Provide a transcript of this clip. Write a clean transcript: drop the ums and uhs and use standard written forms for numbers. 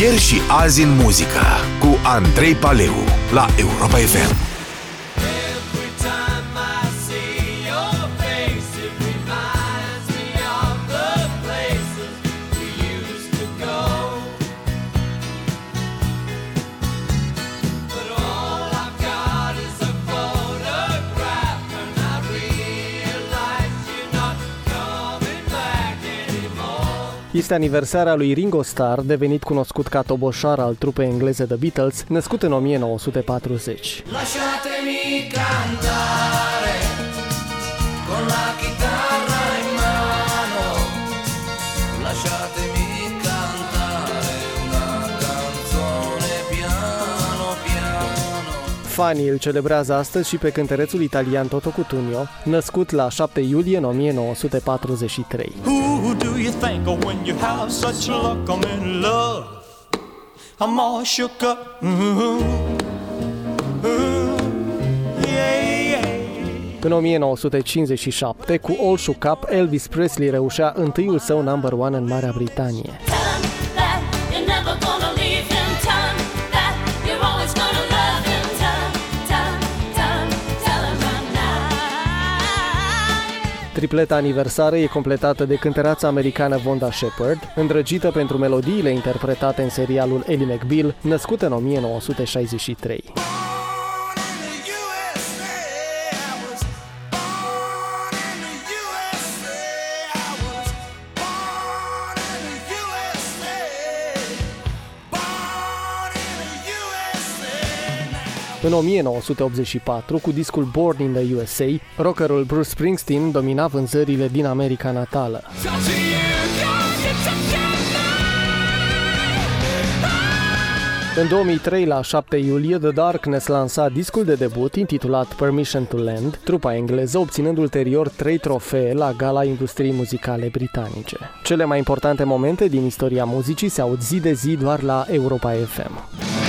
Ieri și azi în muzică cu Andrei Paleu la Europa FM. Este aniversarea lui Ringo Starr, devenit cunoscut ca toboșar al trupei engleze The Beatles, născut în 1940. Lasciatemi cantare con la chitarra in mano, lasciatemi cantare una canzone piano piano. Fanii îl celebrează astăzi și pe cântărețul italian Toto Cutugno, născut la 7 iulie în 1943. Who do you think of when you have such luck? I'm in love. I'm all shook up. În 1957, cu All Shook Up, Elvis Presley reușea întâiul său number one în Marea Britanie. Tripleta aniversară e completată de cântăreața americană Vonda Shepard, îndrăgită pentru melodiile interpretate în serialul Ellie McBeal, născută în 1963. În 1984, cu discul Born in the USA, rockerul Bruce Springsteen domina vânzările din America natală. În 2003, la 7 iulie, The Darkness lansa discul de debut intitulat Permission to Land, trupa engleză obținând ulterior 3 trofee la Gala Industriei Muzicale Britanice. Cele mai importante momente din istoria muzicii se aud zi de zi doar la Europa FM.